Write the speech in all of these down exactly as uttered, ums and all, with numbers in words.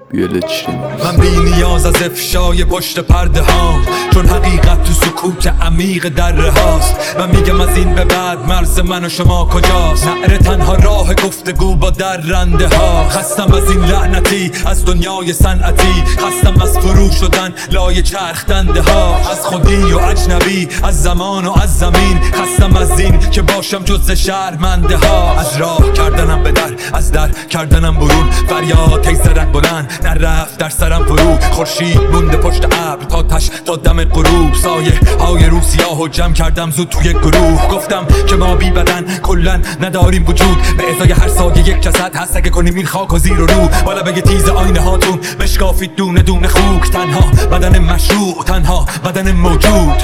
من بی نیاز از افشای پشت پرده ها، چون حقیقت تو سکوت عمیق دره هاست. من میگم از این به بعد مرز من و شما کجاست؟ نعره تنها راه گفتگو با درنده ها. خستم از این لعنتی از دنیای صنعتی، خستم از فرو شدن لای چرخ دنده ها، از خودی و اجنبی، از زمان و از زمین. خستم از این که باشم جز شرمنده ها، از راه کردنم به در، از در کردنم برون. فریاد تیز رنگ بلند نرفت در سرم فرو، خورشید مونده پشت ابر تا تش تا دم غروب. سایه های رو سیاه و جمع کردم زود توی گروه. گفتم که ما بی بدن کلن نداریم وجود، به ازای هر سایه یک جسد هست اگه کنیم این خاک و زیر و رو. بالا بگه تیز آینه هاتون بشکافید دونه دونه خوک، تنها بدن مشروع، تنها بدن موجود.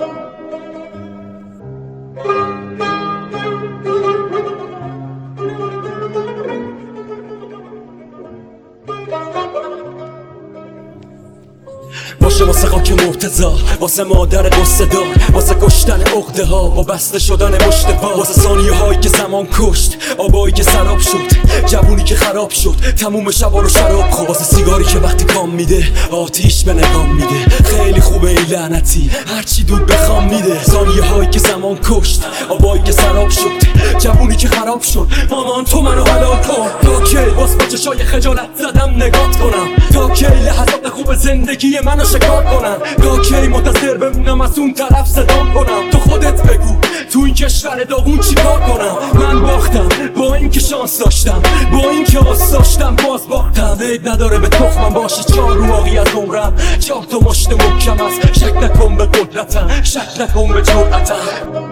باشه واسه خاک مرتضا، واسه مادر قصه دار، واسه کشتن عقده ها با بسته شدن مشت پا، واسه ثانیه هایی که زمان کشت، آبایی که سراب شد، جوونی که خراب شد، تموم شبا رو شراب خورد، واسه سیگاری که وقتی کام میده آتیش به نگام میده. خیلی خوبه این لعنتی هرچی دود بخوام میده. ثانیه هایی که زمان کشت، آبایی که سراب شد، جوونی که خراب شد، مامان تو منو هلاک کن. تا کی باز با چشای خجالت زدم نگات کنم؟ تا کی لحظات خوب زندگی منو شکار کنم؟ تا کی منتظر بمونم از اون طرف صدام کنم؟ تو خودت بگو تو این کشور داغون چی کار کنم؟ من باختم با این که شانس داشتم، با این که آس داشتم باز باختم. عیب نداره به تخمم باشه چار رواقی از عمرم، چار تا مشت محکم است. شک نکن به قدرتم، شک نکن به جرأتم.